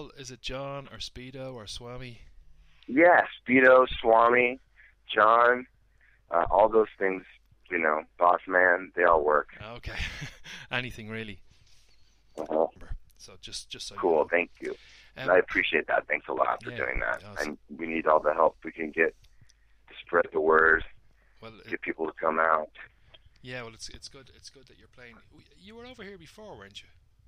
all, is it John or Speedo or Swami? Yeah, Speedo, Swami, John, all those things, Boss Man, they all work. Okay. Anything really. Uh-huh. So just so cool, you know. Thank you. I appreciate that. Thanks a lot for doing that. Awesome. And we need all the help we can get to spread the word, get people to come out. Yeah, well, it's good. It's good that you're playing. You were over here before, weren't you?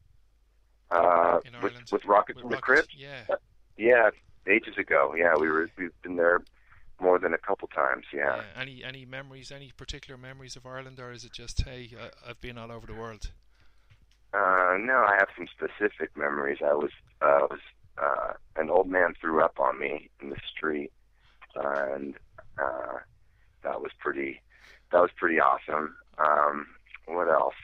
In Ireland with Rockets in the Crypt? Yeah. Yeah, ages ago. Yeah, we've been there more than a couple times. Yeah. Any memories? Any particular memories of Ireland, or is it just, hey, I've been all over the world? No, I have some specific memories. I was an old man threw up on me in the street, and that was pretty awesome. What else?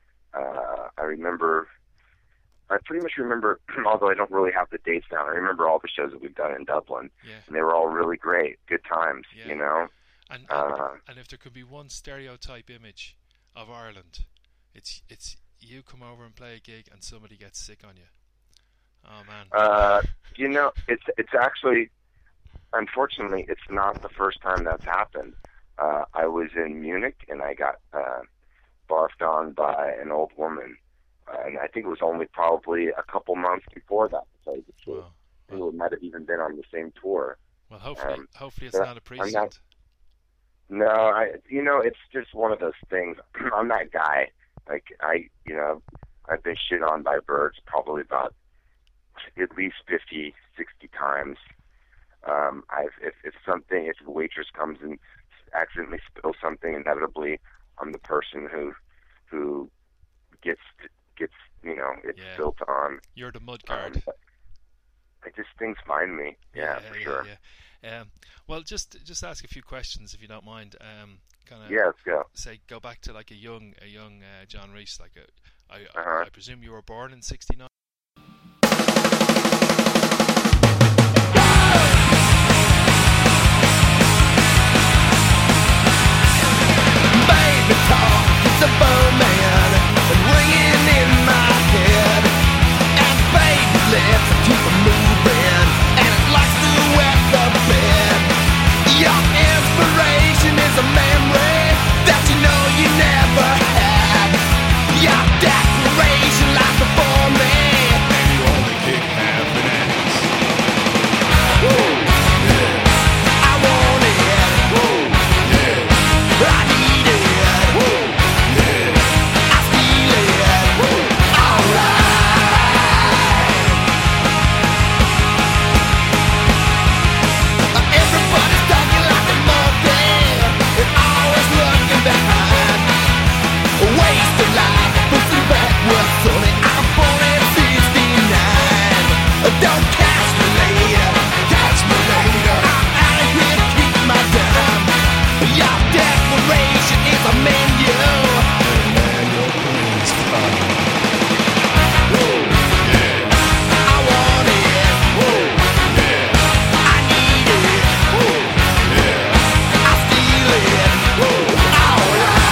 I pretty much remember, although I don't really have the dates down, I remember all the shows that we've done in Dublin, and they were all really great, good times, And if there could be one stereotype image of Ireland, it's you come over and play a gig and somebody gets sick on you. Oh man. It's actually, unfortunately, it's not the first time that's happened. I was in Munich and I got barfed on by an old woman, and I think it was only probably a couple months before that, to tell you the truth. I think it might have even been on the same tour. Well, hopefully it's not a precedent. No, it's just one of those things. I'm that guy. Like, I've been shit on by birds probably about at least 50, 60 times. If a waitress comes and accidentally spills something, inevitably I'm the person who gets spilt on. You're the mud guard. Things find me. Yeah, for sure. Yeah. Well, just ask a few questions if you don't mind. Let's go. Go back to like a young John Reese. I presume you were born in '69. Baby talk, it's a phone man, ringing in my head, and baby lips keep moving, and it likes to wet the bed. Your inspiration is a memory that you know you never had. Your declaration lies before me, and you only kick half an ass. I want it. I need it. I feel it. Alright. Everybody's talking like a monkey, and always looking behind. Waste of life, pushing backwards, sonny. I'm born in '69. Don't catch me later. Catch me later. I'm out of here to keep my time. Your declaration is a menu. Please come. I want it. I need it. I feel it. Alright.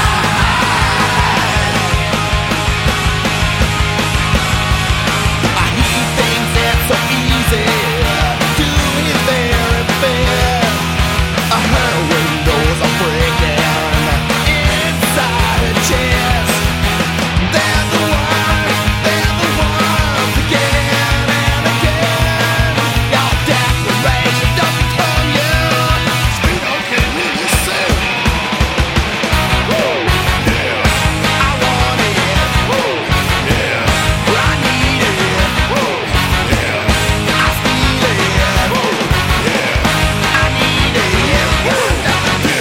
I hear things that's so easy. Doing it very fair. Her windows are breaking inside her chest. They're the ones again and again. Your declaration doesn't come yet. Speed on, can you listen? I want it. I need it. I feel it. I need it.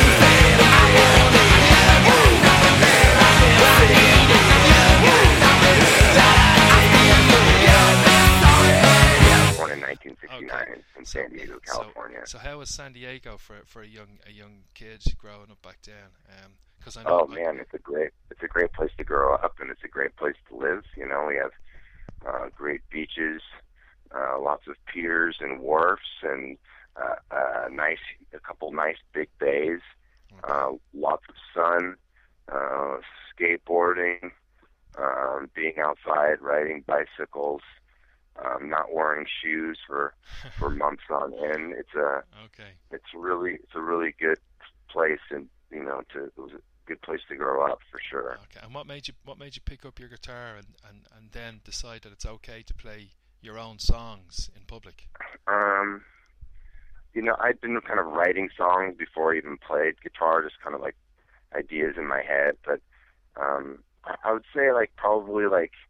Born in 1969 in San Diego, California. So how was San Diego for a young kid growing up back then? Because I know. Oh man, it's a great place to grow up, and it's a great place to live. We have great beaches, lots of piers and wharfs, and a couple nice big bays, lots of sun, skateboarding, being outside, riding bicycles, not wearing shoes for months on end. It's a really good place, and it was a good place to grow up for sure. Okay. And what made you pick up your guitar and then decide that it's okay to play your own songs in public? I'd been kind of writing songs before I even played guitar, just kind of like ideas in my head. But I would say probably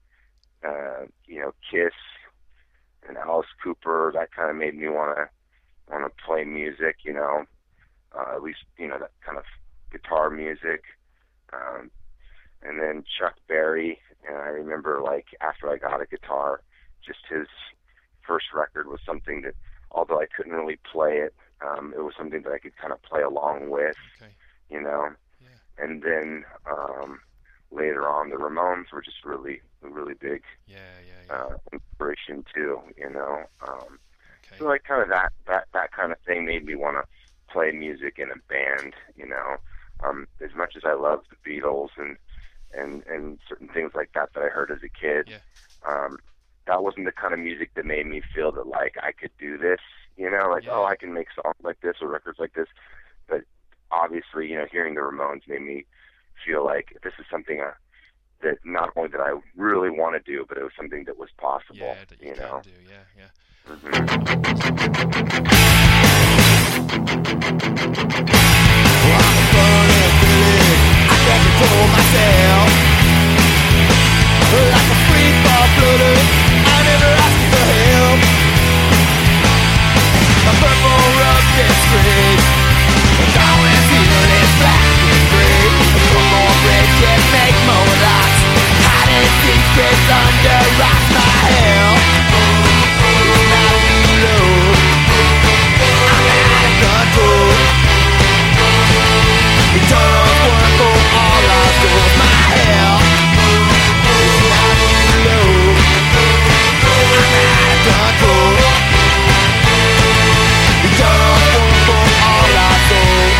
Kiss and Alice Cooper. That kind of made me want to play music. At least that kind of guitar music. And then Chuck Berry. And I remember after I got a guitar, just his first record was something that, although I couldn't really play it, it was something that I could kind of play along with. Okay. Yeah. And then later on, the Ramones were just really big inspiration too. Okay. So kind of that kind of thing made me want to play music in a band. As much as I loved the Beatles and certain things like that I heard as a kid, that wasn't the kind of music that made me feel that I could do this. I can make songs like this or records like this. But obviously, hearing the Ramones made me feel like this is something that not only that I really want to do, but it was something that was possible. Yeah, that you can do. Yeah. I can't control myself. Like a free fall floater, I never asked for help. My purple rusted streak, going till it's black and gray. Put more bricks, yet make more locks. Hiding secrets under rocks. My hell is not too low. I'm out of control. The tunnels work for all our doors. My hell is not too low. I'm out of control. The tunnels work for all our doors.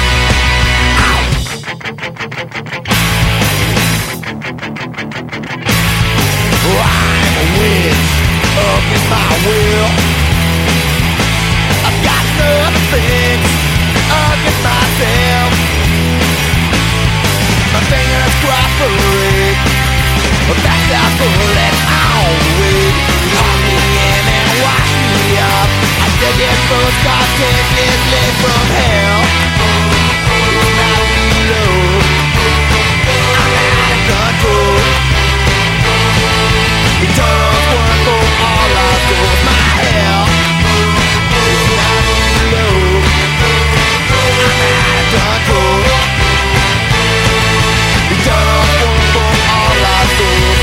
I'm a witch up in my will. I've got nothing fixed against myself. My fingers cooperate, but that's our bullet all the way. Haul me in and wash me up. I still get postcards 10 years late from hell. It's not too low. I'm out of control. The tunnels work for all our doors. My hell is not too low. I'm out of control. The tunnels work for all our doors.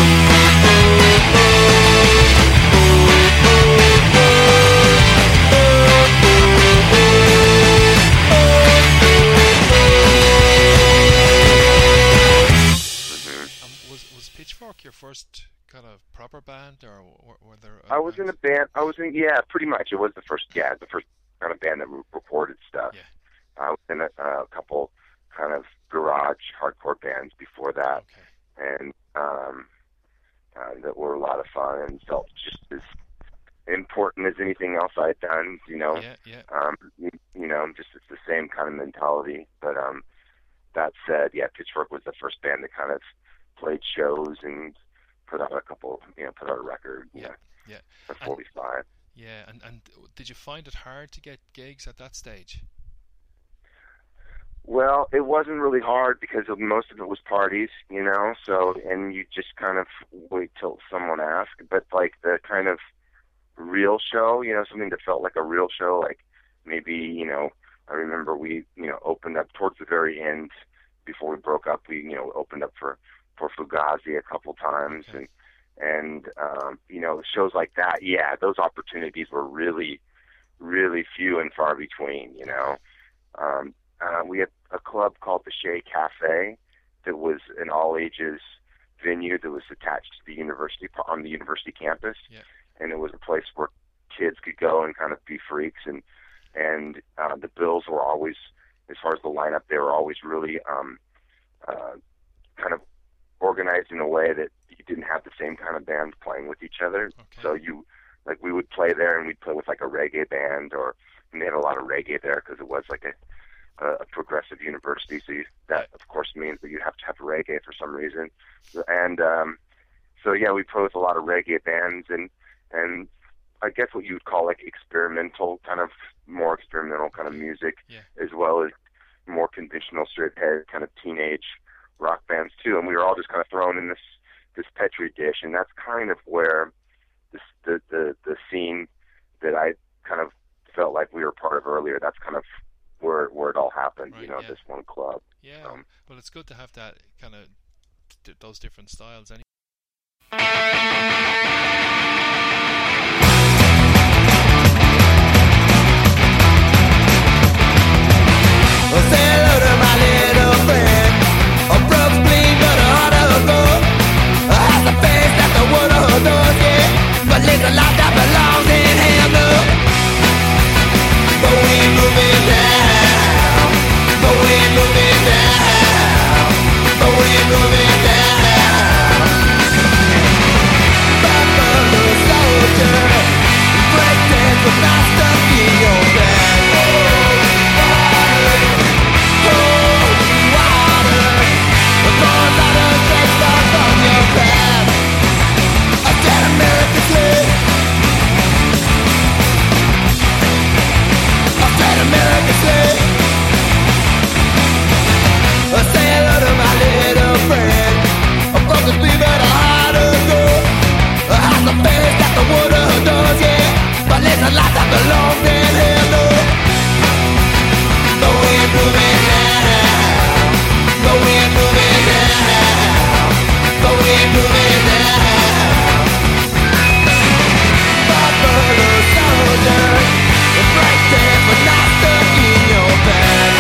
Was Pitchfork your first kind of proper band, or were there? I was in a band. Pretty much. It was the first kind of band that recorded stuff. Yeah. I was in a couple kind of garage hardcore bands before that, and that were a lot of fun and felt just as important as anything else I'd done. Just it's the same kind of mentality. But that said, Pitchfork was the first band that kind of played shows and put out put out a record. For 45. And did you find it hard to get gigs at that stage? Well, it wasn't really hard because most of it was parties, so, and you just kind of wait till someone asks. But the kind of real show, something that felt like a real show, maybe, I remember we, opened up towards the very end before we broke up. We, opened up for Fugazi a couple times, and shows like that. Yeah, those opportunities were really, really few and far between. We had a club called the Shea Cafe that was an all-ages venue that was attached to the university on the university campus, and it was a place where kids could go and kind of be freaks, and the bills were always, as far as the lineup, they were always really kind of organized in a way that you didn't have the same kind of bands playing with each other. Okay. So we would play there, and we'd play with like a reggae band, or we had a lot of reggae there because it was like a progressive university. So that of course means that you have to have reggae for some reason. And so yeah, we play with a lot of reggae bands, and I guess what you would call like more experimental kind of music, as well as more conventional straight ahead kind of teenage rock bands too. And we were all just kind of thrown in this petri dish, and that's kind of where the scene that I kind of felt like we were part of earlier, that's kind of where it all happened, right, this one club. Yeah, well, it's good to have that kind of those different styles anyway. Say hello to my little friend. A broke spleen, but a heart of gold. Has a face that the world adores, yeah. But lives a life that belongs in him, no. But we ain't moving down. But we ain't moving down. But we ain't moving down. Buffalo soldier, break dance with not stuck in your bed. Say hello to my little friend. A broken sleeve and a heart of gold. Has a face that the world adores, yeah. But lives a life that belongs in him, no. But we ain't moving down. But we ain't moving down. But we ain't moving down. Buffalo soldier, a break dance but not stuck in your bed.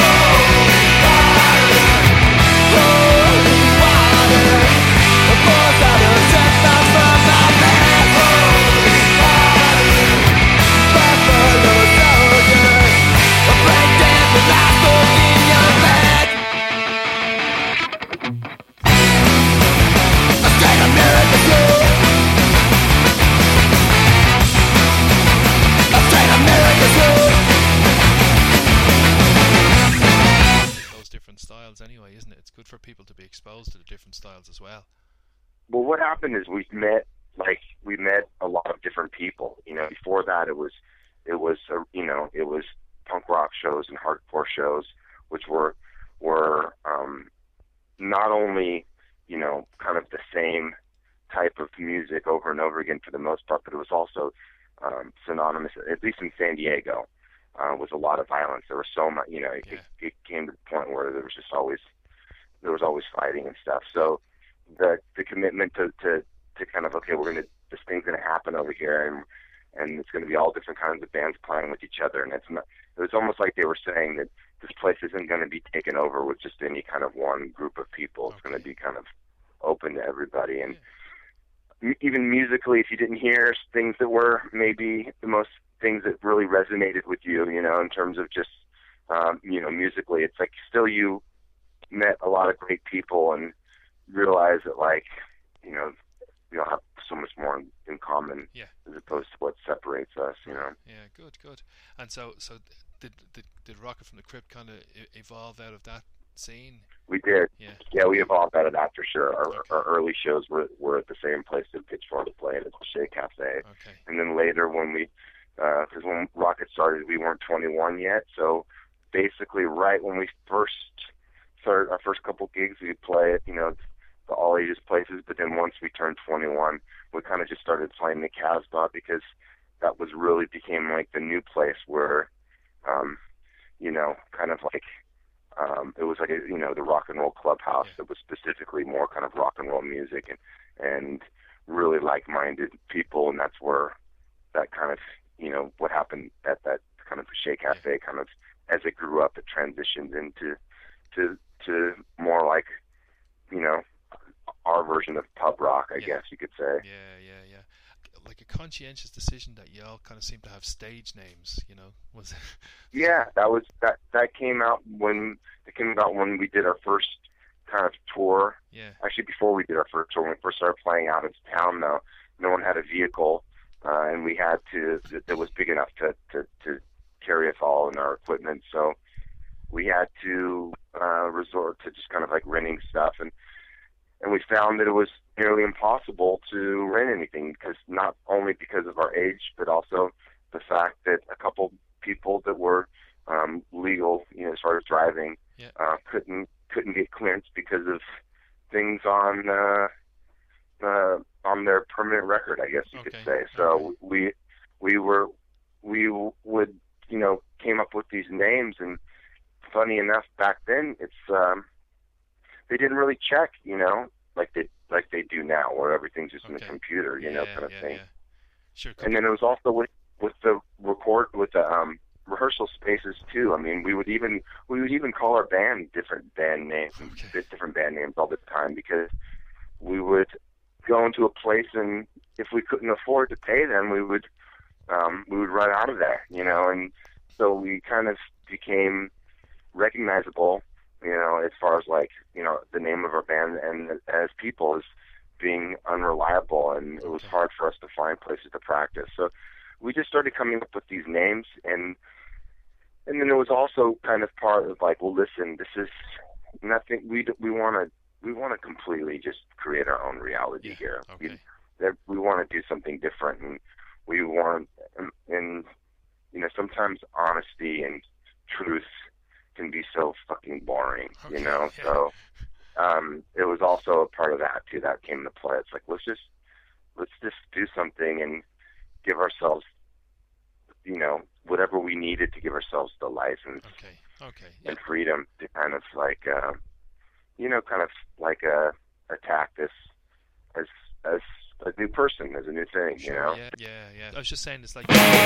Anyway, isn't it? It's good for people to be exposed to the different styles as well. Well, what happened is we met a lot of different people. Before that, it was punk rock shows and hardcore shows, which were not only kind of the same type of music over and over again for the most part, but it was also synonymous, at least in San Diego. Was a lot of violence. There was so much, it came to the point where there was always fighting and stuff. So the commitment to kind of, okay, this thing's going to happen over here, and it's going to be all different kinds of bands playing with each other. And it was almost like they were saying that this place isn't going to be taken over with just any kind of one group of people. It's going to be kind of open to everybody. And even musically, if you didn't hear things that were maybe the most things that really resonated with you, in terms of just, musically, it's like still you met a lot of great people and realized that, like, we all have so much more in common as opposed to what separates us, Yeah, good. And so did Rocket from the Crypt kind of evolve out of that scene? We did. Yeah, we evolved out of that for sure. Our early shows were at the same place that Pitchfork played, at the Shea Cafe. Okay. And then later when because when Rocket started, we weren't 21 yet, so basically right when we first started our first couple gigs, we'd play at, the all ages places, but then once we turned 21, we kind of just started playing the Casbah, because that really became like the new place where, kind of like, it was like, the rock and roll clubhouse that was specifically more kind of rock and roll music and really like-minded people, and that's where that kind of, what happened at that kind of Shea Cafe, kind of as it grew up, it transitioned into to more like, our version of pub rock, I guess you could say. Yeah. Like a conscientious decision that y'all kind of seem to have stage names, was it? Yeah, that came out when we did our first kind of tour. Yeah. Actually, before we did our first tour, when we first started playing out of town, though, no one had a vehicle, and we had to, that was big enough to carry us all in our equipment. So we had to resort to just kind of like renting stuff, and we found that it was nearly impossible to rent anything, because not only because of our age, but also the fact that a couple people that were legal, as far as driving, couldn't get clearance because of things on their permanent record, I guess you could say. So we would came up with these names, and funny enough, back then it's they didn't really check, like they do now, where everything's just in the computer, kind of thing. Yeah. Sure. And then it was also with the rehearsal spaces too. I mean, we would even call our band different band names all the time, because we would go into a place, and if we couldn't afford to pay them, we would run out of there, and so we kind of became recognizable, as far as like, the name of our band and as people as being unreliable, and it was hard for us to find places to practice. So we just started coming up with these names, and then it was also kind of part of like, well, listen, this is nothing. We want to completely just create our own reality here. Okay. We want to do something different, and we want, and sometimes honesty and truth can be so fucking boring, So it was also a part of that too. That came into play. It's like, let's just do something and give ourselves, whatever we needed to give ourselves the license and freedom to kind of like, attack this as a new person, as a new thing, Yeah. I was just saying, it's like.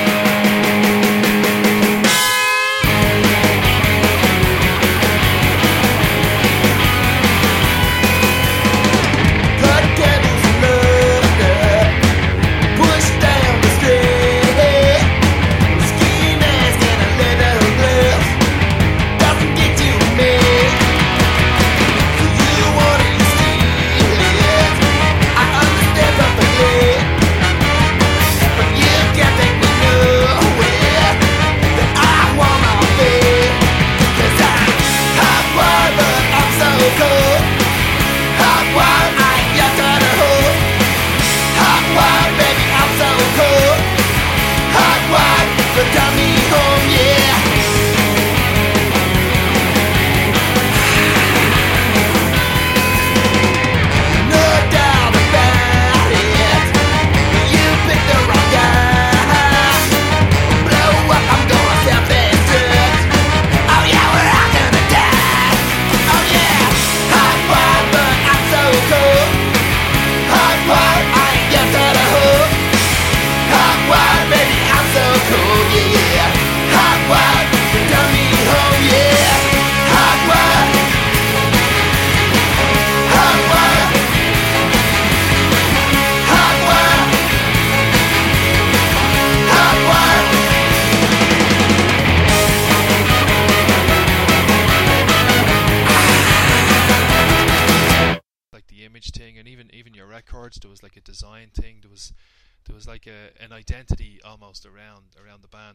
There was like a design thing. There was like an identity almost around the band,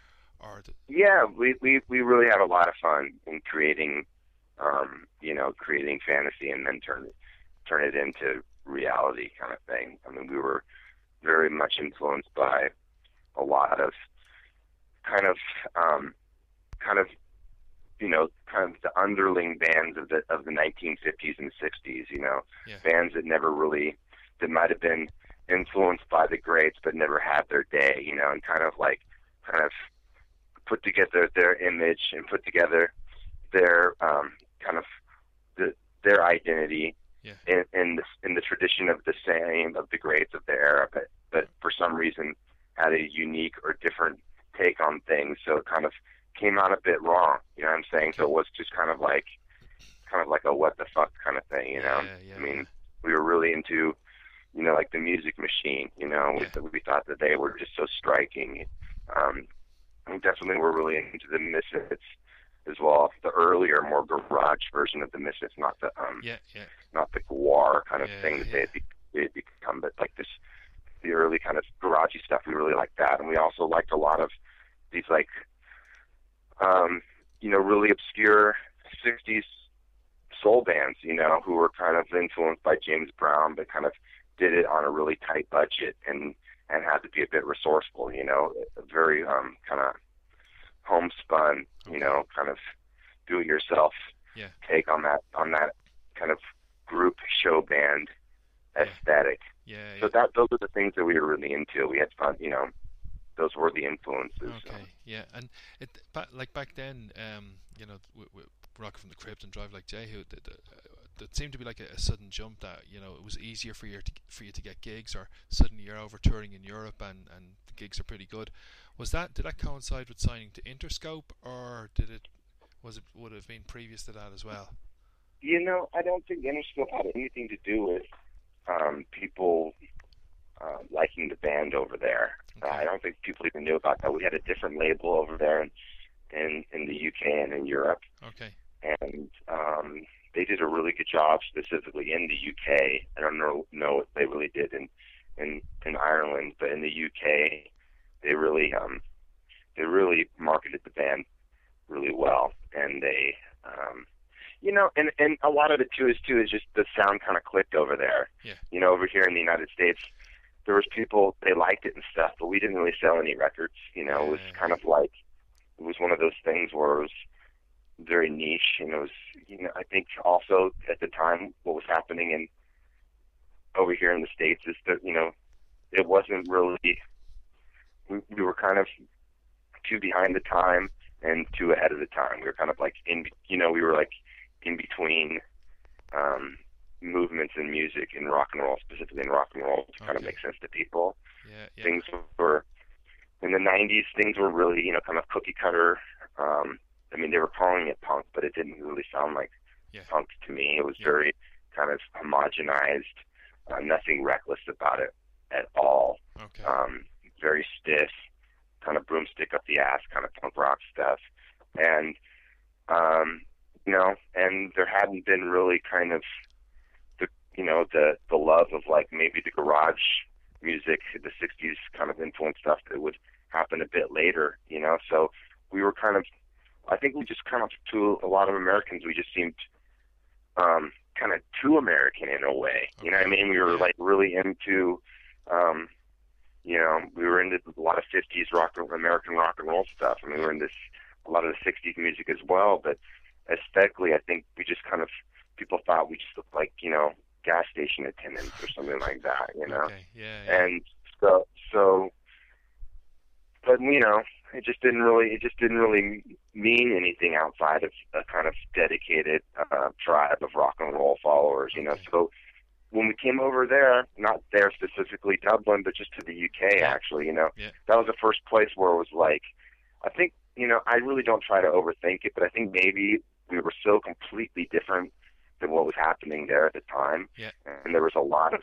we really had a lot of fun in creating fantasy and then turn it into reality kind of thing. I mean, we were very much influenced by a lot of kind of the underling bands of the 1950s and 60s, bands that might have been influenced by the greats but never had their day, and kind of put together their image and put together their their identity in the tradition of the same of the greats of their era, but for some reason had a unique or different take on things, so it kind of came out a bit wrong, you know what I'm saying? So it was just kind of like a what the fuck kind of thing, I mean, we were really into, like the Music Machine, we thought that they were just so striking. We definitely were really into the Misfits, as well. The earlier, more garage version of the Misfits, not the not the Gwar kind of thing that they had become, but like this, the early kind of garagey stuff. We really liked that, and we also liked a lot of these like, really obscure '60s soul bands, who were kind of influenced by James Brown, but kind of did it on a really tight budget and had to be a bit resourceful, a very kind of homespun, kind of do-it-yourself take on that kind of group show band aesthetic. So those are the things that we were really into. We had fun, those were the influences. Okay, and back then, with Rocket from the Crypt and Drive Like Jehu, that seemed to be like a sudden jump that it was easier for you to get gigs, or suddenly you're over touring in Europe and the gigs are pretty good. Did that coincide with signing to Interscope, or would it have been previous to that as well? I don't think Interscope had anything to do with people liking the band over there. Okay. I don't think people even knew about that. We had a different label over there in the UK and in Europe. Okay. And they did a really good job specifically in the UK. I don't know what they really did in Ireland, but in the UK, they really marketed the band really well, and they and a lot of it too is just the sound kind of clicked over there. Yeah. Over here in the United States, there was people, they liked it and stuff, but we didn't really sell any records. It was kind of like, it was one of those things where it was very niche, and it was, I think also at the time what was happening over here in the States is that, it wasn't really, we were kind of too behind the time and too ahead of the time. We were kind of like we were like in between movements in music, in rock and roll, specifically in rock and roll, to kind of make sense to people. Yeah. Things were, in the 90s, things were really, kind of cookie cutter. They were calling it punk, but it didn't really sound like punk to me. It was very kind of homogenized, nothing reckless about it at all. Okay. Very stiff, kind of broomstick up the ass kind of punk rock stuff. And, and there hadn't been really kind of the love of like maybe the garage music, the 60s kind of influence stuff that would happen a bit later, so we were kind of, I think we just kind of, to a lot of Americans, we just seemed kind of too American in a way, you know what I mean? We were like really into, we were into a lot of 50s American rock and roll stuff. We were into a lot of the 60s music as well, but aesthetically, I think we just kind of, people thought we just looked like, gas station attendants or something like that, Okay. Yeah. And so, but it just didn't really mean anything outside of a kind of dedicated tribe of rock and roll followers, Okay. So when we came over there, not there specifically Dublin, but just to the UK actually, that was the first place where it was like, I think, I really don't try to overthink it, but I think maybe we were so completely different than what was happening there at the time. Yeah. And there was a lot of,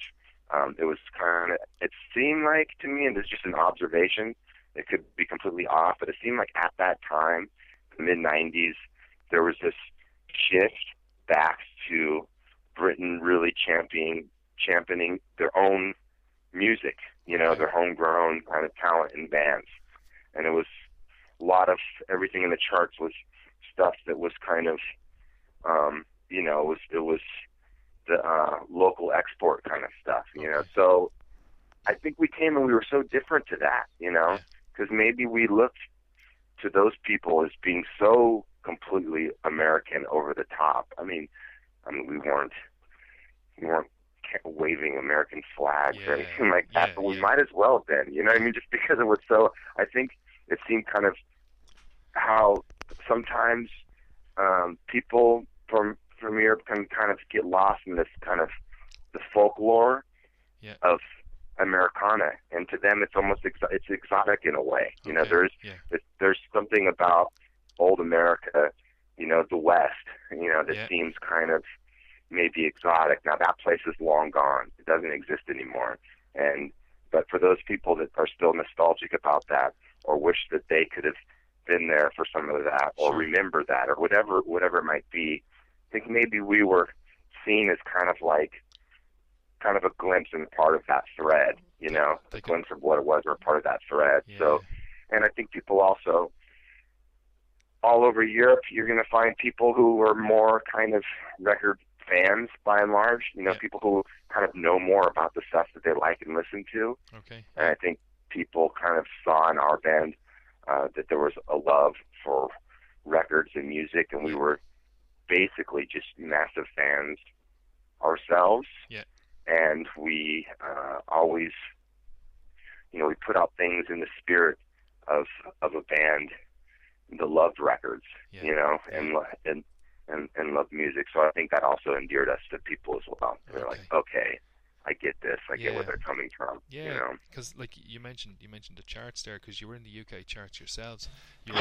it seemed like to me, and this is just an observation, it could be completely off, but it seemed like at that time, the mid-90s, there was this shift back to Britain really championing their own music, their homegrown kind of talent in bands. And it was a lot of everything in the charts was stuff that was kind of, it was the local export kind of stuff, So I think we came and we were so different to that, because maybe we looked to those people as being so completely American, over the top. We weren't waving American flags or anything like that, but we might as well have been, just because it was so, I think it seemed kind of how sometimes people from Europe can kind of get lost in this kind of the folklore of Americana, and to them it's almost it's exotic in a way. There's something about old America, the West, that seems kind of maybe exotic. Now that place is long gone; it doesn't exist anymore. But for those people that are still nostalgic about that, or wish that they could have been there for some of that, or remember that, or whatever it might be. I think maybe we were seen as kind of a glimpse and part of that thread, you know, a glimpse of what it was, or part of that thread. Yeah. So, and I think people also, all over Europe, you're going to find people who are more kind of record fans by and large, you know, people who kind of know more about the stuff that they like and listen to. Okay. And I think people kind of saw in our band that there was a love for records and music, and we were basically just massive fans ourselves. Yeah. And we always, you know, we put out things in the spirit of a band that loved records, you know, and loved music. So I think that also endeared us to people as well. They're like, okay, I get this. I get where they're coming from. Yeah, you know? Because like you mentioned the charts there, because you were in the UK charts yourselves. You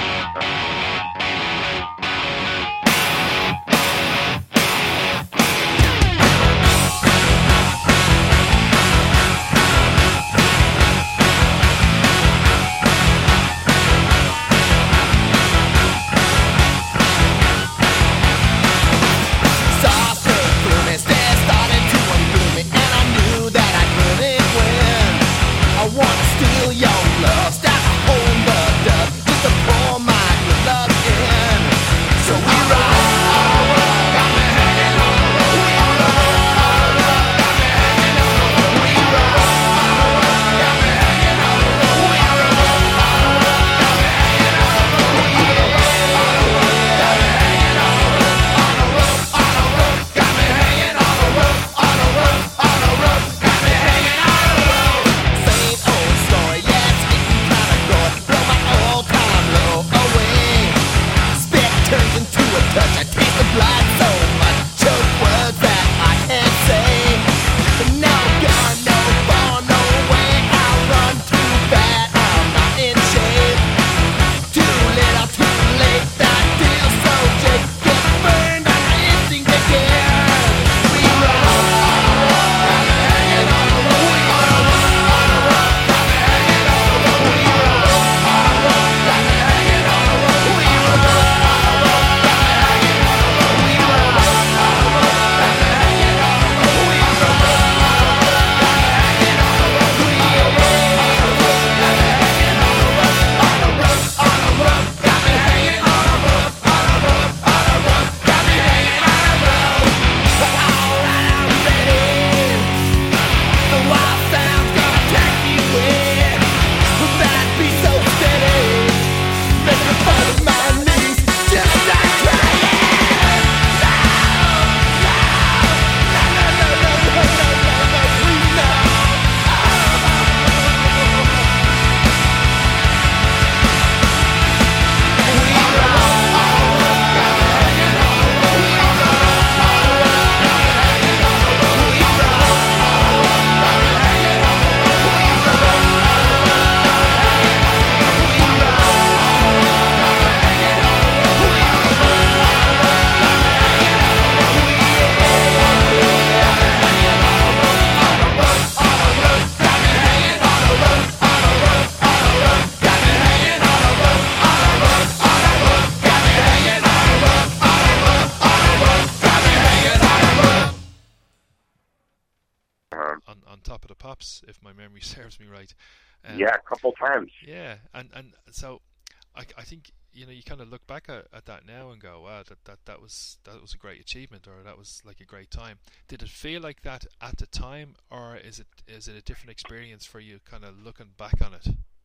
on Top of the Pops, if my memory serves me right. Yeah, a couple times. Yeah, and so I think, you know, you kind of look back at that now and go, wow, that was a great achievement, or that was like a great time. Did it feel like that at the time, or is it a different experience for you, kind of looking back on it?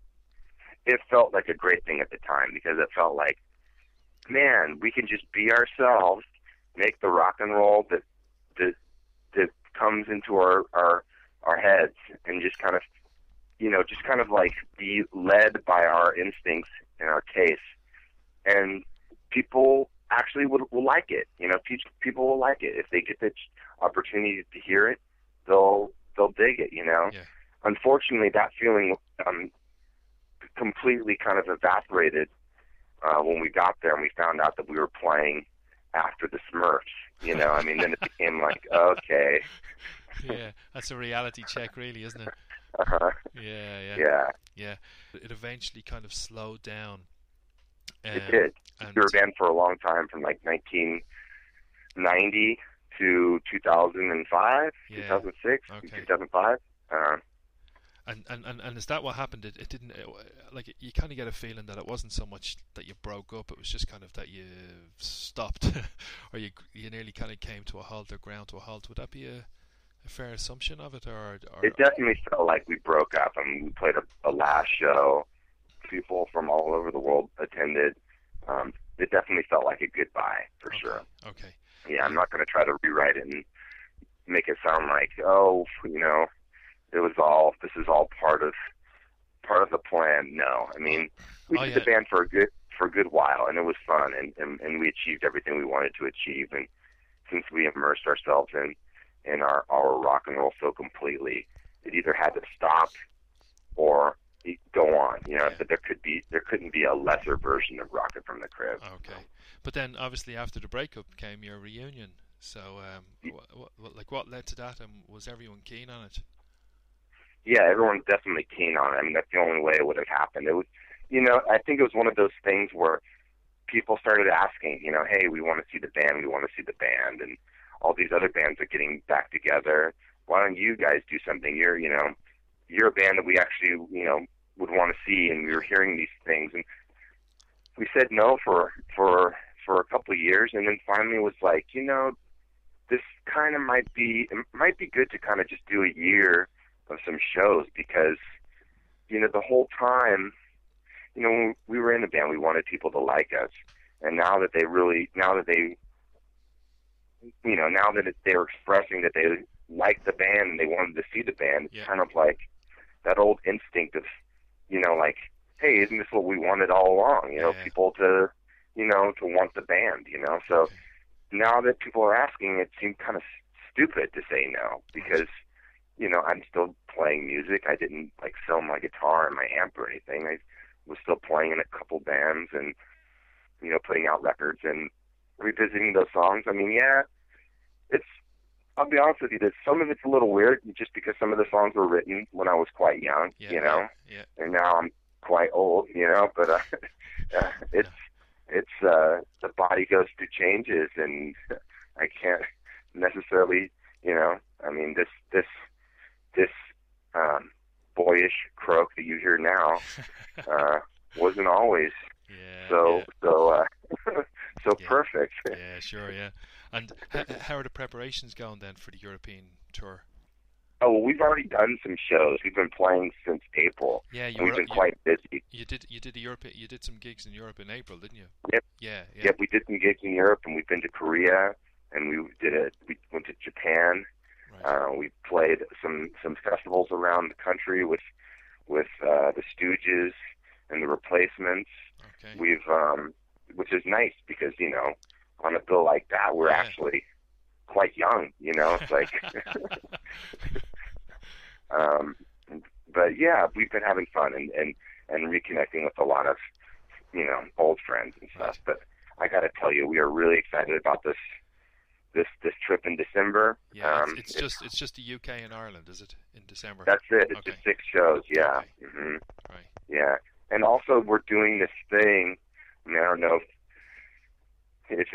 It felt like a great thing at the time, because it felt like, man, we can just be ourselves, make the rock and roll that comes into our heads, and just kind of, you know, just kind of like be led by our instincts and our tastes. And people actually will like it. You know, people will like it if they get the opportunity to hear it. They'll dig it. You know. Yeah. Unfortunately, that feeling completely kind of evaporated when we got there and we found out that we were playing after the Smurfs. You know, I mean, then it became like, okay. Yeah, that's a reality check, really, isn't it? Uh-huh. Yeah. It eventually kind of slowed down It did. We were a band for a long time, from like 1990 to 2005, 2006, 2005. And is that what happened? It didn't, like, you kind of get a feeling that it wasn't so much that you broke up, it was just kind of that you stopped, or you nearly kind of came to a halt, or ground to a halt. Would that be a fair assumption of it? Or it definitely felt like we broke up. I mean, we played a last show. People from all over the world attended. It definitely felt like a goodbye, for sure. Okay. Yeah, I'm not going to try to rewrite it and make it sound like, oh, you know, this is all part of the plan. No, I mean, we did the band for a good while, and it was fun, and we achieved everything we wanted to achieve. And since we immersed ourselves in our rock and roll so completely, it either had to stop or go on. You know, that there couldn't be a lesser version of Rocket from the Crib. Okay, but then obviously after the breakup came your reunion. So, what led to that, and was everyone keen on it? Yeah, everyone's definitely keen on it. I mean, that's the only way it would have happened. It was, you know, I think it was one of those things where people started asking, you know, hey, we want to see the band, and all these other bands are getting back together. Why don't you guys do something? You're a band that we actually, you know, would want to see, and we were hearing these things, and we said no for a couple of years, and then finally it was like, you know, this kind of might be good to kind of just do a year of some shows, because, you know, the whole time, you know, when we were in the band, we wanted people to like us, and now that they were expressing that they liked the band and they wanted to see the band, it's kind of like that old instinct of, you know, like, hey, isn't this what we wanted all along? You know, people to, you know, to want the band, you know. So now that people are asking, it seemed kind of stupid to say no, because, you know, I'm still playing music. I didn't, like, sell my guitar and my amp or anything. I was still playing in a couple bands and, you know, putting out records and revisiting those songs. I mean, I'll be honest with you, that some of it's a little weird, just because some of the songs were written when I was quite young, you know, and now I'm quite old, you know, but it's the body goes through changes, and I can't necessarily, you know, I mean, this boyish croak that you hear now wasn't always so perfect. Yeah, sure, yeah. And how are the preparations going then for the European tour? Oh, well, we've already done some shows. We've been playing since April. Yeah, we've been quite busy. You did some gigs in Europe in April, didn't you? Yep. Yeah. Yep, we did some gigs in Europe, and we've been to Korea, and we went to Japan. Right. We played some festivals around the country with the Stooges and the Replacements. Okay. We've which is nice, because, you know, on a bill like that, we're actually quite young, you know. It's like, but yeah, we've been having fun and reconnecting with a lot of, you know, old friends and stuff. But I got to tell you, we are really excited about this trip in December. Yeah, it's just the UK and Ireland, is it, in December? That's it. It's just 6 shows. Yeah. Okay. Mm-hmm. Right. Yeah, and also we're doing this thing. I mean, I don't know if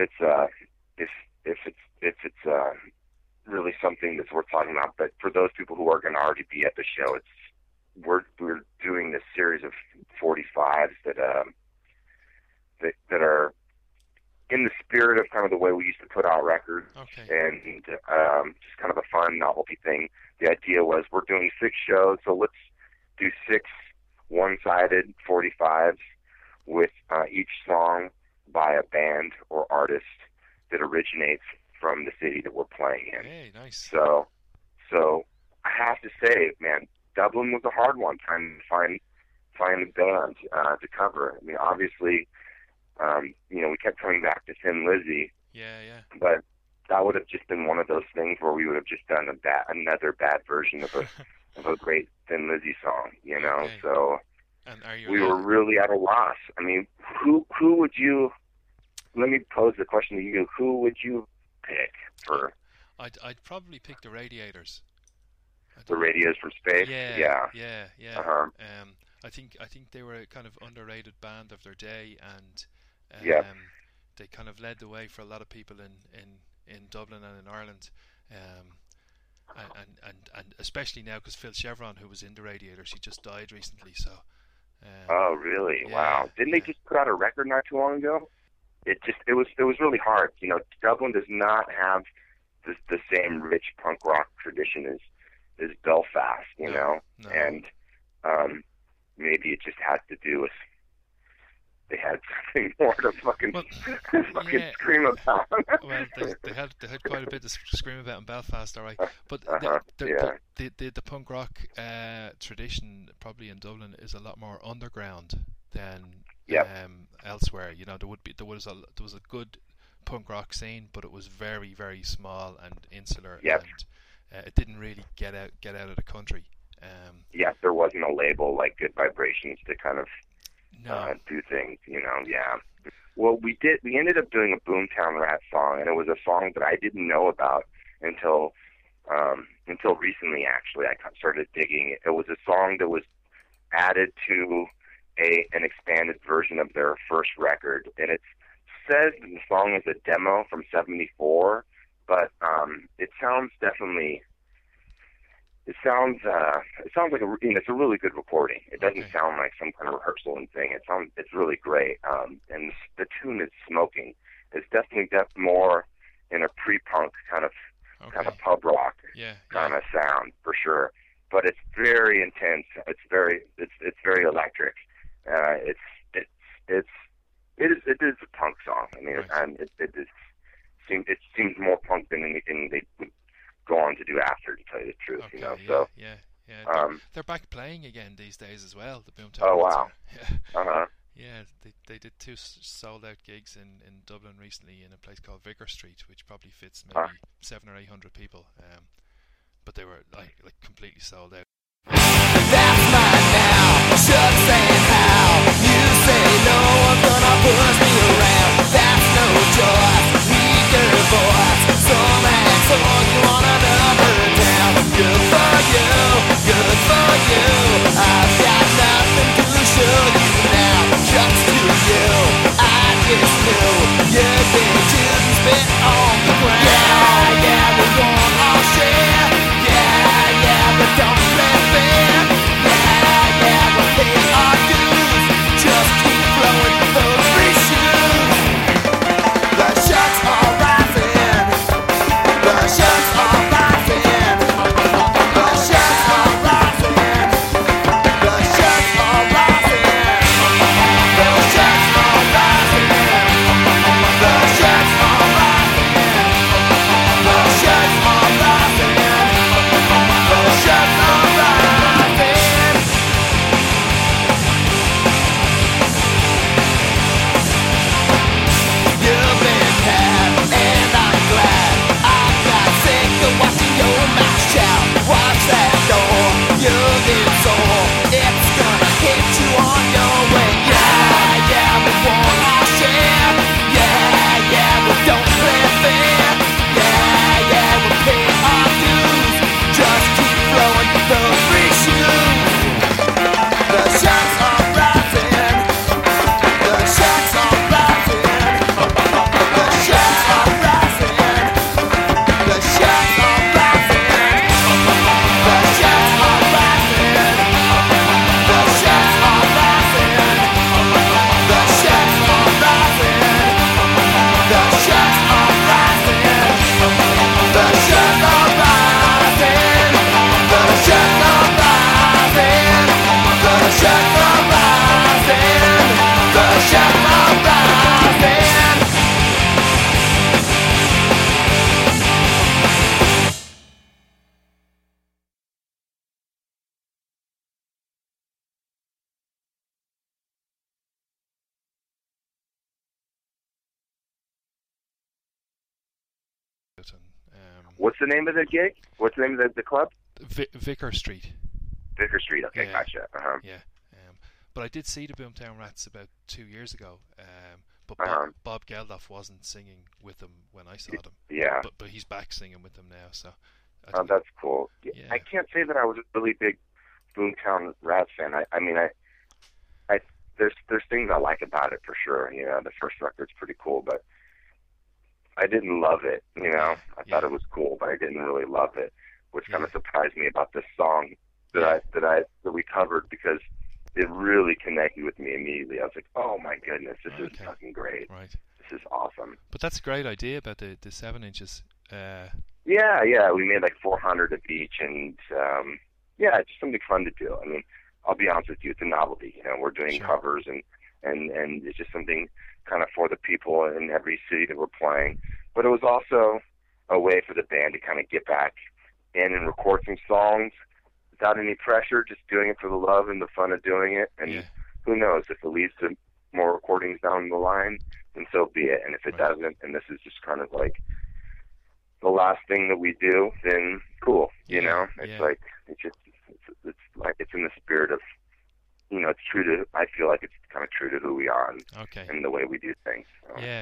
it's really something that's worth talking about, but for those people who are going to already be at the show, we're doing this series of 45s that are in the spirit of kind of the way we used to put out records, and just kind of a fun novelty thing. The idea was, we're doing 6 shows, so let's do 6 one-sided 45s with each song by a band or artist that originates from the city that we're playing in. Hey, nice. So I have to say, man, Dublin was a hard one, trying to find a band to cover. I mean, obviously, you know, we kept coming back to Thin Lizzy. Yeah. But that would have just been one of those things where we would have just done another bad version of a great Thin Lizzy song, you know. Okay. So we were really at a loss. I mean, who would you? Let me pose the question to you: who would you pick for? I'd probably pick the Radiators. The Radios from Space. Yeah. Uh-huh. I think they were a kind of underrated band of their day, and They kind of led the way for a lot of people in Dublin and in Ireland. And especially now because Phil Chevron, who was in the Radiators, he just died recently. So. Oh really? Yeah, wow! Didn't they just put out a record not too long ago? It was really hard. You know, Dublin does not have the same rich punk rock tradition as Belfast. You know, and maybe it just has to do with they had something more to fucking scream about. Well, they had quite a bit to scream about in Belfast, all right. But the punk rock tradition probably in Dublin is a lot more underground than elsewhere. You know, there was a good punk rock scene, but it was very, very small and insular, and it didn't really get out of the country. There wasn't a label like Good Vibrations to kind of do things, you know. Well, we ended up doing a Boomtown Rat song, and it was a song that I didn't know about until recently. Actually, I started digging it. It was a song that was added to an expanded version of their first record, and it says the song is a demo from '74, but it sounds definitely. It sounds like it's a really good recording. It doesn't sound like some kind of rehearsal and thing. It's really great. And the tune is smoking. It's definitely more in a pre-punk kind of pub rock kind of sound for sure. But it's very intense. It's very electric. It is a punk song. I mean, and it seems more punk than anything they would go on to do after, to tell you the truth, you know. They're back playing again these days as well. The Boomtown. Oh wow. Yeah, they did 2 sold out gigs in Dublin recently in a place called Vicar Street, which probably fits maybe 700 or 800 people. But they were like completely sold out. That's mine now. Shucks and how you say no one's gonna push me around. That's no choice. Weaker voice. Some asshole you want another down. Good for you. I've got nothing to show you now. Shucks to you. I just knew you'd be just spit on the ground. Yeah, we're going all shit. Yeah, but don't let fair. Yeah, we'll pay our dues. Just keep blowing those free shoes. The shucks are rising. The shucks are rising. The shucks are rising. The shucks are rising. The shucks are rising. The shucks are rising. The shucks are rising. The shucks are rising. You've been had, and I'm glad. I got sick of watching your mouth shout. Watch that door, you'll get sore. It's gonna hit you on your way. Yeah, we want our share. Yeah, we don't play fair. Yeah, we pay our dues. Just keep blowing those free shoes. The shucks are rising. The shucks are rising. The shucks are rising. The shucks are rising. The shucks are rising. The shucks are rising. The shucks are rising. The shucks are rising. The shucks are rising. The shucks are rising. The shucks are rising. The shucks are rising. What's the name of the gig? What's the name of the club? Vicar Street. Vicar Street. Okay, Yeah. gotcha. Yeah. But I did see the Boomtown Rats about 2 years ago. But Bob Geldof wasn't singing with them when I saw them. Yeah. But he's back singing with them now. So. That's cool. Yeah. I can't say that I was a really big Boomtown Rats fan. I mean, there's things I like about it for sure. You know, the first record's pretty cool, but I didn't love it. You know, I thought it was cool, but I didn't really love it, which kind of surprised me about this song that we covered, because it really connected with me immediately. I was like, oh my goodness, this is fucking great. Right. This is awesome. But that's a great idea about the 7 inches. Yeah, we made like 400 of each, and it's just something fun to do. I mean, I'll be honest with you, it's a novelty. You know, we're doing covers, and it's just something kind of for the people in every city that we're playing. But it was also a way for the band to kind of get back in and record some songs without any pressure, just doing it for the love and the fun of doing it. And who knows, if it leads to more recordings down the line, then so be it. And if it doesn't, and this is just kind of like the last thing that we do, then cool. You know, it's like it's like it's in the spirit of, you know, it's true to. I feel like it's kind of true to who we are and the way we do things. So. Yeah.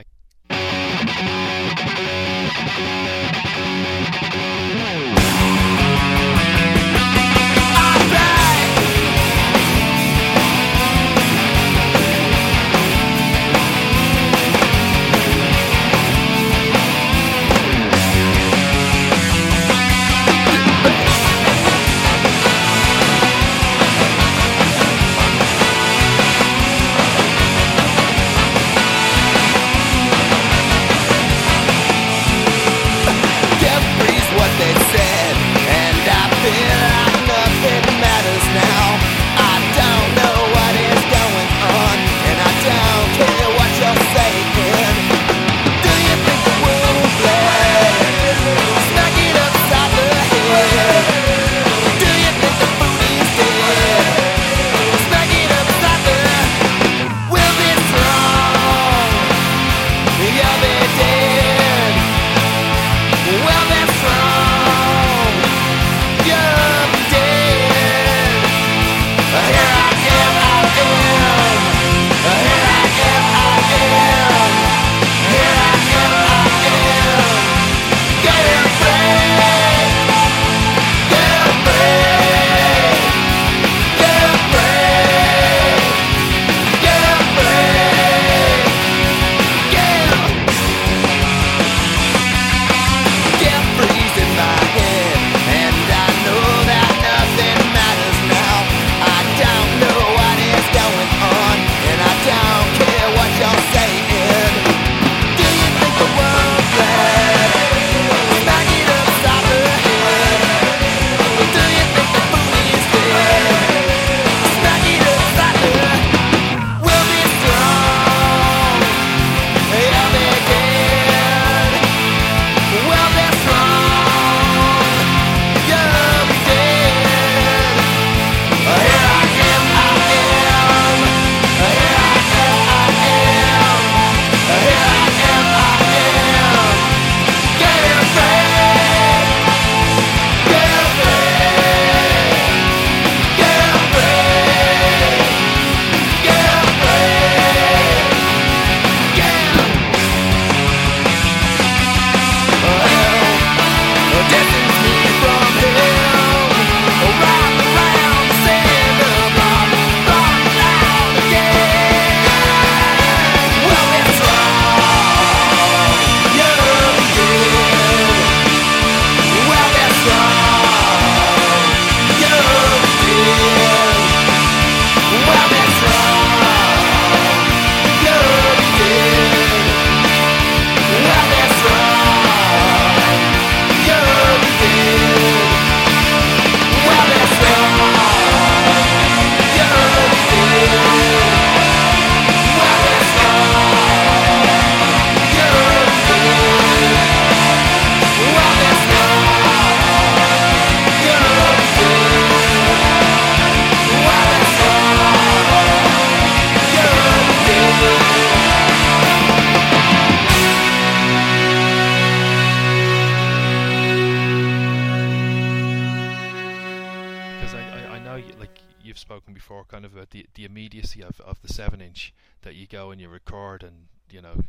The immediacy of the 7-inch that you go and you record, and you know,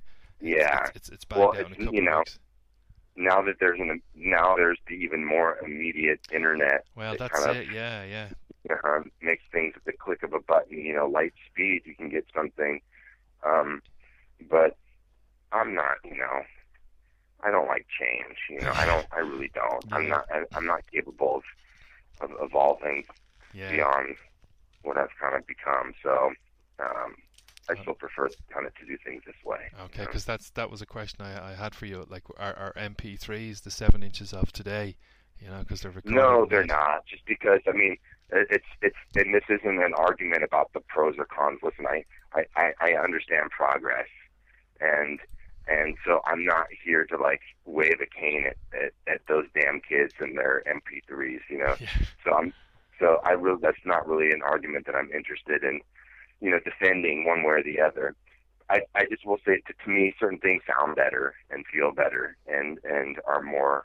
it's bang down a couple of weeks. Now that there's the even more immediate internet. Well, that's it. Yeah. makes things at the click of a button, light speed, you can get something. But I'm not, I don't like change, I really don't. Yeah. I'm not capable of evolving beyond what I've kind of become. So, I still prefer kind of to do things this way. Okay, because that was a question I had for you. Like, are MP3s the 7 inches of today? Because they're recording. No, they're not. Just because, I mean, it's and this isn't an argument about the pros or cons. Listen, I understand progress, and so I'm not here to like wave a cane at those damn kids and their MP3s. Yeah. So that's not really an argument that I'm interested in, defending one way or the other. I just will say to me, certain things sound better and feel better and are more,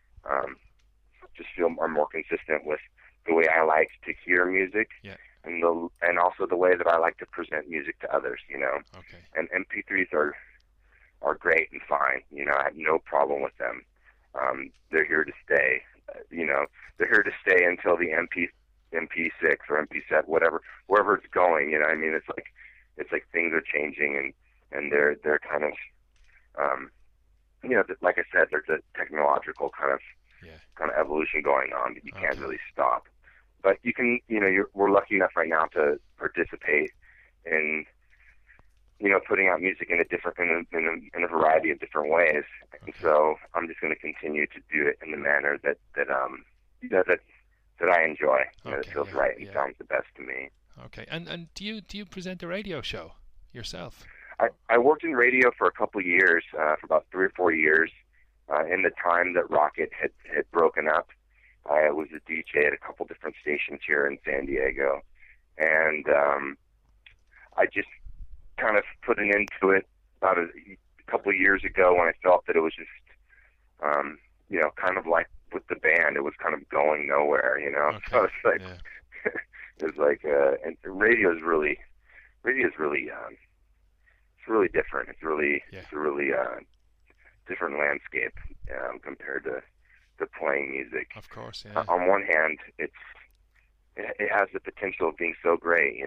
are more consistent with the way I like to hear music, and also the way that I like to present music to others, Okay. And MP3s are great and fine, I have no problem with them. They're here to stay, they're here to stay until the MP6 or MP7, wherever it's going, I mean, it's like things are changing and they're kind of, like I said, there's a technological kind of evolution going on that you can't really stop. But you can, we're lucky enough right now to participate in, putting out music in a variety of different ways. And so I'm just going to continue to do it in the manner that I enjoy. It feels right and sounds the best to me. Okay. And do you present a radio show yourself? I worked in radio for a couple of years, for about 3 or 4 years. In the time that Rocket had broken up, I was a DJ at a couple different stations here in San Diego, and I just kind of put an end to it about a couple of years ago when I felt that it was just, kind of like with the band, it was kind of going nowhere, Okay. So it's like, it's like, and radio is really, it's really different. It's a really different landscape compared to playing music. Of course, yeah. On one hand, it has the potential of being so great,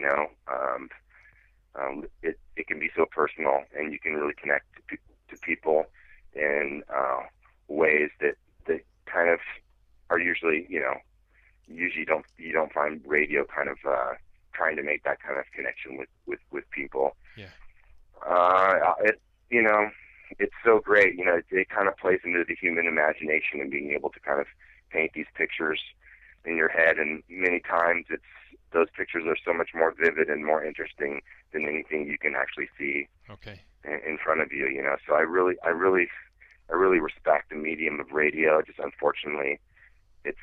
it can be so personal, and you can really connect to people in ways that kind of are usually, you don't find radio kind of trying to make that kind of connection with people. Yeah. It's so great, it kind of plays into the human imagination and being able to kind of paint these pictures in your head, and many times those pictures are so much more vivid and more interesting than anything you can actually see in front of you, So I really respect the medium of radio. Just unfortunately, it's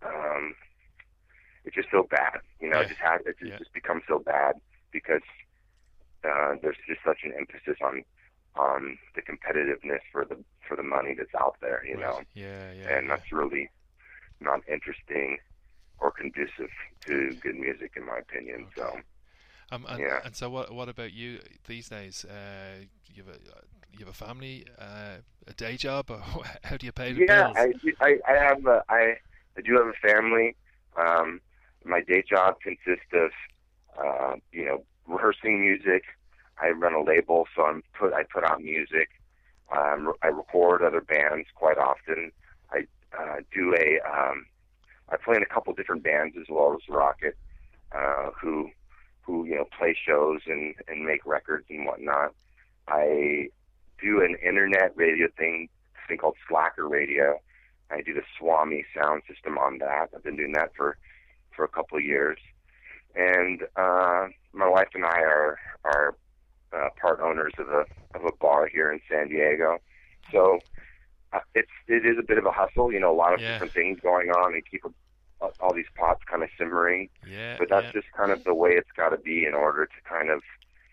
just so bad, It's just become so bad because there's just such an emphasis on the competitiveness for the money that's out there, and that's really not interesting or conducive to good music, in my opinion. Okay. So, And so, what about you these days? You have a family, a day job, or how do you pay the bills? I do have a family. My day job consists of, rehearsing music. I run a label, so I put out music. I record other bands quite often. I play in a couple different bands as well as Rocket, who play shows and make records and whatnot. I do an internet radio thing called Slacker Radio. I do the Swami sound system on that. I've been doing that for a couple of years, and my wife and I are part owners of a bar here in San Diego. So it is a bit of a hustle, a lot of different things going on, and keep all these pots kind of simmering. Yeah. But that's just kind of the way it's got to be in order to kind of,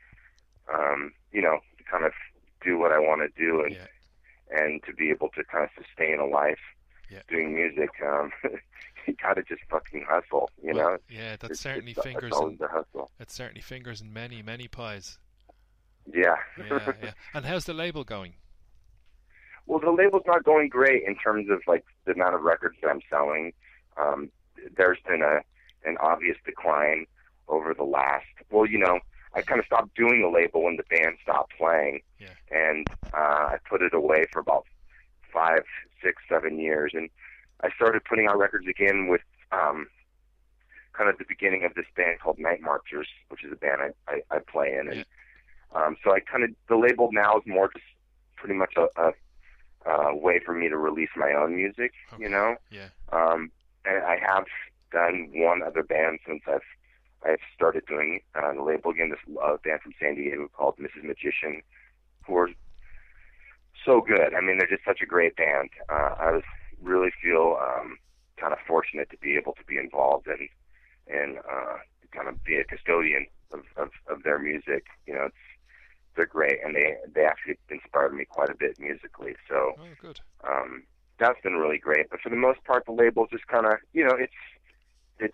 kind of do what I want to do and to be able to kind of sustain a life doing music. You got to just fucking hustle, know. Yeah, that's certainly fingers. It's certainly fingers in many, many pies. Yeah. Yeah. And how's the label going? Well, the label's not going great in terms of like the amount of records that I'm selling. There's been an obvious decline over the last, well, I kind of stopped doing the label when the band stopped playing, and I put it away for about 5, 6, 7 years, and I started putting out records again with kind of the beginning of this band called Night Marchers, which is a band I play in, and so the label now is more just pretty much a way for me to release my own music, and I have done one other band since I've started doing the label again, this band from San Diego called Mrs. Magician, who are so good. I mean, they're just such a great band. I really feel kind of fortunate to be able to be involved and kind of be a custodian of their music. They're great, and they actually inspired me quite a bit musically. So good. That's been really great. But for the most part, the label just kind of, it's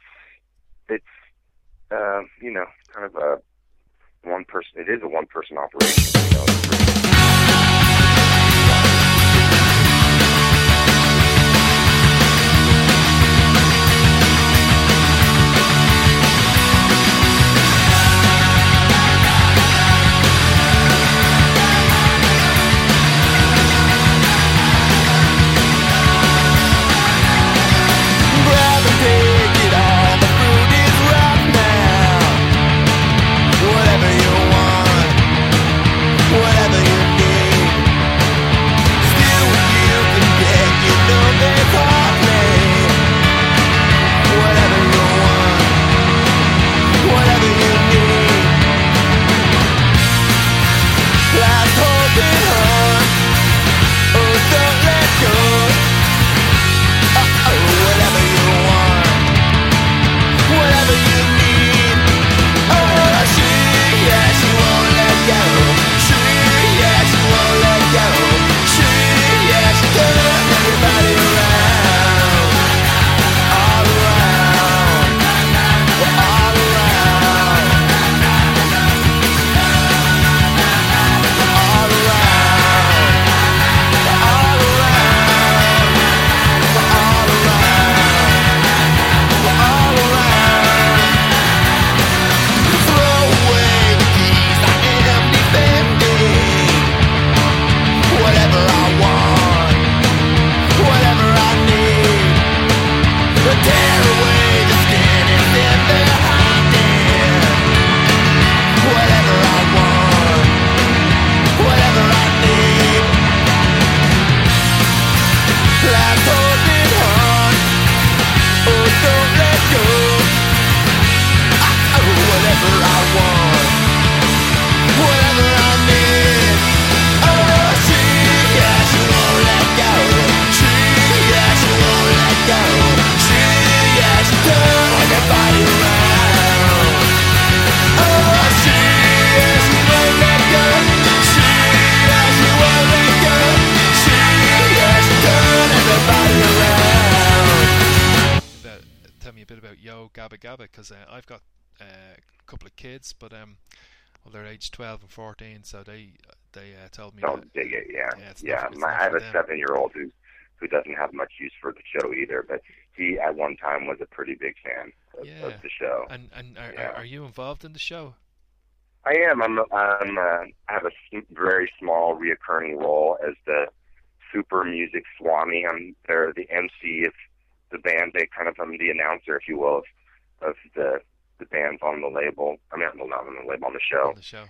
kind of a one person. It is a one person operation. Because I've got a couple of kids, but they're aged 12 and 14, so they told me. Don't dig it, yeah. I have a 7-year-old who doesn't have much use for the show either, but he at one time was a pretty big fan of the show. And are you involved in the show? I am. I have a very small reoccurring role as the Super Music Swami. I'm the MC of the band. I'm the announcer, if you will, of the bands on the label. I mean, well, not on the label, on the show.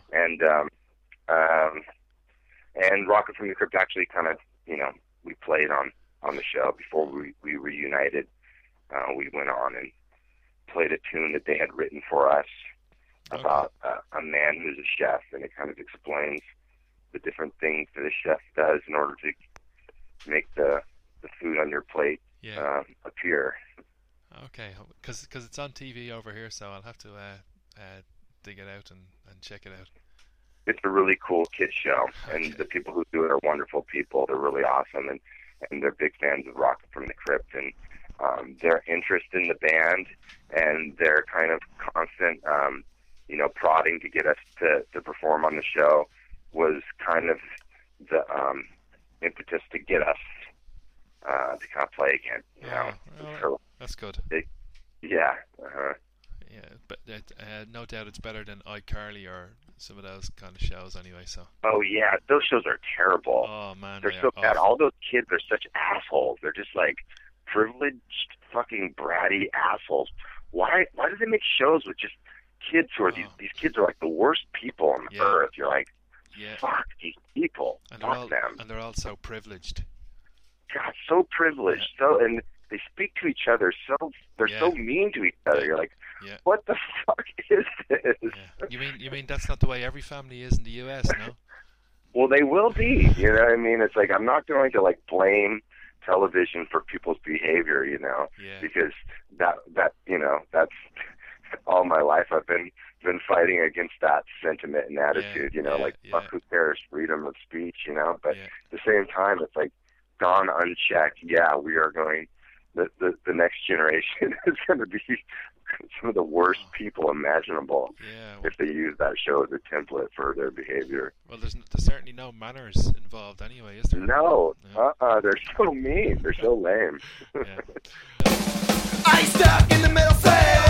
And Rocket from the Crypt actually kind of, we played on the show before we reunited. We went on and played a tune that they had written for us about a man who's a chef, and it kind of explains the different things that a chef does in order to make the food on your plate appear. Okay, because it's on TV over here, so I'll have to dig it out and check it out. It's a really cool kids show, and the people who do it are wonderful people. They're really awesome, and they're big fans of Rocket from the Crypt, and their interest in the band and their kind of constant, prodding to get us to perform on the show was kind of the impetus to get us to kind of play again. So that's good. Yeah. Yeah, but no doubt it's better than iCarly or some of those kind of shows anyway. So. Oh yeah, those shows are terrible. Oh man, they're so bad. All those kids are such assholes. They're just like privileged, fucking bratty assholes. Why do they make shows with just kids who are these kids are like the worst people on earth? You're like, fuck these people. Fuck them. And they're all so privileged. God, so privileged. And they speak to each other they're so mean to each other. You're like, what the fuck is this? Yeah. You mean that's not the way every family is in the US, no? Well, they will be. You know what I mean? It's like I'm not going to like blame television for people's behavior, you know, because that that's all my life I've been fighting against that sentiment and attitude, you know, fuck, who cares, freedom of speech, you know, but at the same time it's like gone unchecked. We are going the next generation is going to be some of the worst people imaginable if they use that show as a template for their behavior. Well, there's certainly no manners involved anyway, is there? No. They're so mean. They're so lame. I stuck in the middle cell.